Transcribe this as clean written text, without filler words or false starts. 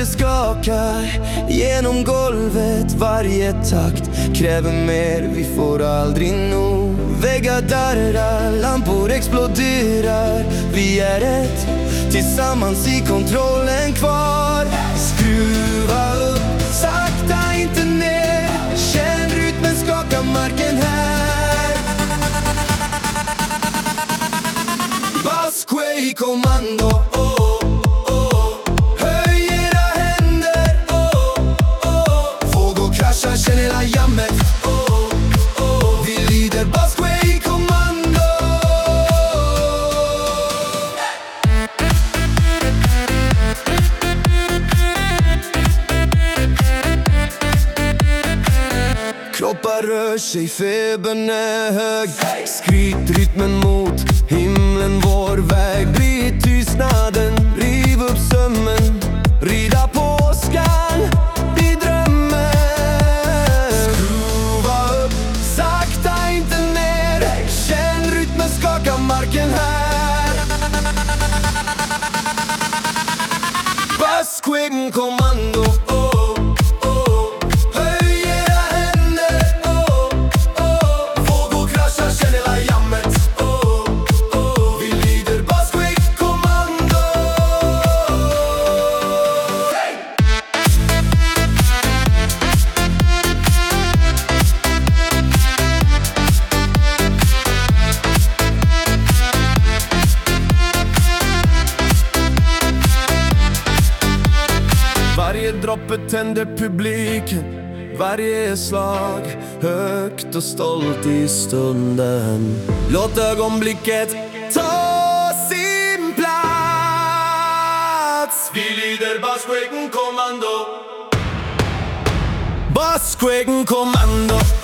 skakar genom golvet. Varje takt kräver mer, vi får aldrig nog. Väggar darrar, lampor exploderar. Vi är ett, tillsammans i kontrollen kvar. Skruva upp, sakta inte ner. Känn rytmen skaka marken här. Busquay kommando. Känn hela jammet. Vi lider Busquay kommando. Kroppar rör sig, febern är hög. Skryt rytmen mot himlen, vår väg. Blir tystnaden, riv upp sömmen. Rida på åskan i drömmen. Skaka marken här. Busquay kommando. Höj era händer. Vågor kraschar, känn hela jammet. Vi lider Busquay kommando. Varje droppe tänder publiken. Varje slag högt och stolt i stunden. Låt ögonblicket ta sin plats. Vi lider Busquay kommando. Busquay kommando.